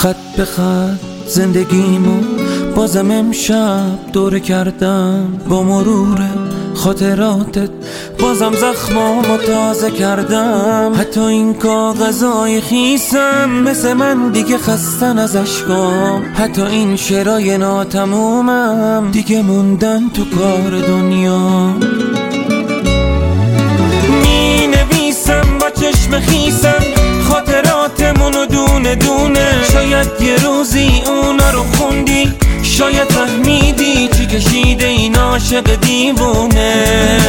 خط به خط زندگیمو بازم امشب دوره کردم، با مرور خاطراتت بازم زخمامو تازه کردم. حتی این کاغذای خیسم مثل من دیگه خستن از اشکام، حتی این شعرای ناتمومم دیگه موندن تو کار دنیا. می نویسم با چشم خیسم خاطراتمونو دونه دونه، شاید یه روزی اونا رو خوندی، شاید فهمیدی چی کشیده این عاشق دیوونه.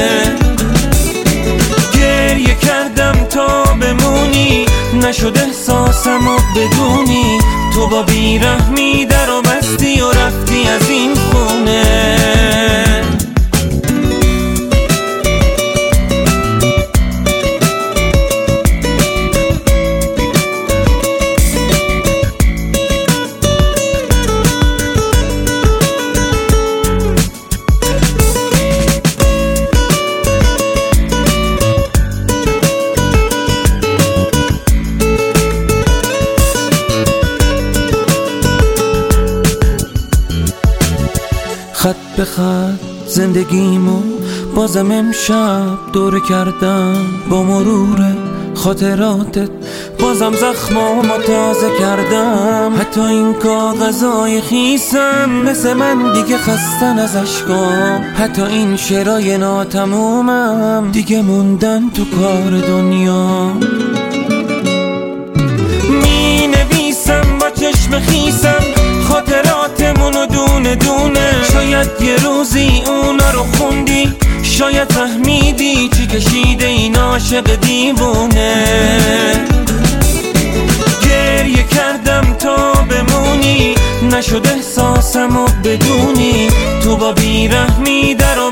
گریه کردم تا بمونی، نشد احساسمو بدونی، تو با بیرحمی در و بستی و رفتی از این خونه. خط به خط زندگیمو بازم امشب دوره کردم، با مرور خاطراتت بازم زخمامو تازه کردم. حتی این کاغذای خیسم مثل من دیگه خستن از اشکام، حتی این شعرای ناتمومم دیگه موندن تو کار دنیا. می نویسم با چشم خیسم خاطراتمونو دونه دونه، شاید یه روزی اونا رو خوندی، شاید فهمیدی چی کشیده این عاشق دیوونه. گریه کردم تا بمونی، نشد احساسمو بدونی، تو با بیرحمی در